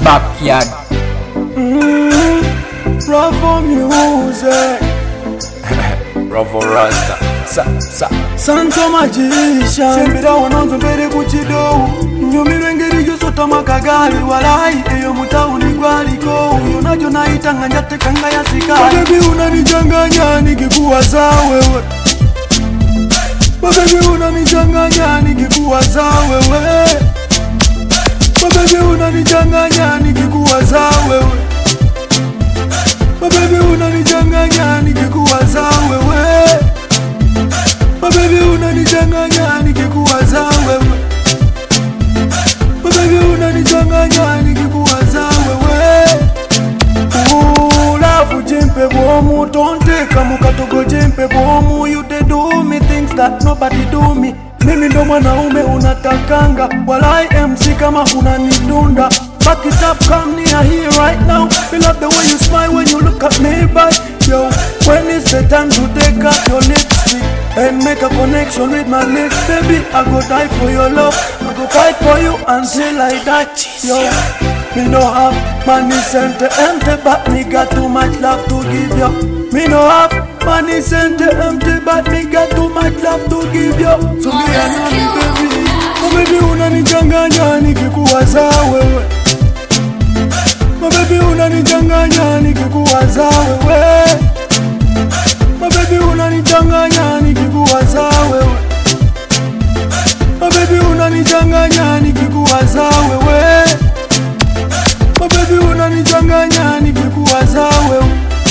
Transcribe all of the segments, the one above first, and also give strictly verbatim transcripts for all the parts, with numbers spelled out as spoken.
backyard. Mm, Bravo music. Bravo Rasta. Sa, sa. Santo Magician. Sembira wanonzo mbere kuchido. Nyumire ngeri yosota makagali walai. Eyo mutauni gwaliko. Yonajo naitanga njate kanga ya sikali. Baby unanichanganya nikikuwaza wewe. Baby unanichanganya nikikuwaza wewe. Baby unanichanganya nikikuwaza wewe. Baby unanichanganya nikikuwaza wewe. Baby unanichanganya nikikuwaza wewe. Baby unanichanganya nikikuwaza wewe. Ooh, love jempe bomu, don't take a mukatogo jempe bomu. You they do me things that nobody do me. Mimi ndo mwanaume unatakanga, walai M C kama unanidunda. Back it up, come near here right now. I love the way you smile when you look at me, but yo, when is the time to take out your lipstick and make a connection with my lips? Baby, I go die for your love, I go fight for you until I die. Yo, me no have money sent empty, but me got too much love to give you. Me no have money sent empty, but me got too much love to give you. So me and me baby, oh baby unanichanganya nikikuwaza wewe. My baby unanichanganya nikikuwaza wewe. My baby unanichanganya nikikuwaza wewe. My baby unanichanganya nikikuwaza wewe. My baby unanichanganya nikikuwaza wewe.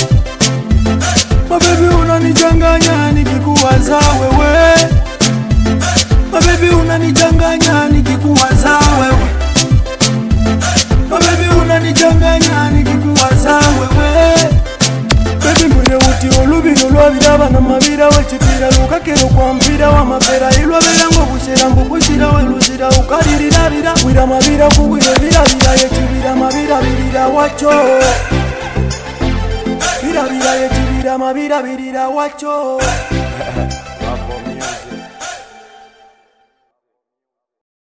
My baby unanichanganya nikikuwaza wewe. My baby unanichanganya nikikuwaza wewe. My baby unanichanganya nikikuwaza wewe. Baby mwenye uti olubino lwabira bana mabira wechipira lukakero kwa mpira wa mapera ilwa belango bushera mbubushira weluzira ukaririra bira wira mabira kuwire bira bira yechibira mabira birira wacho. Bira bira yechibira mabira birira wacho.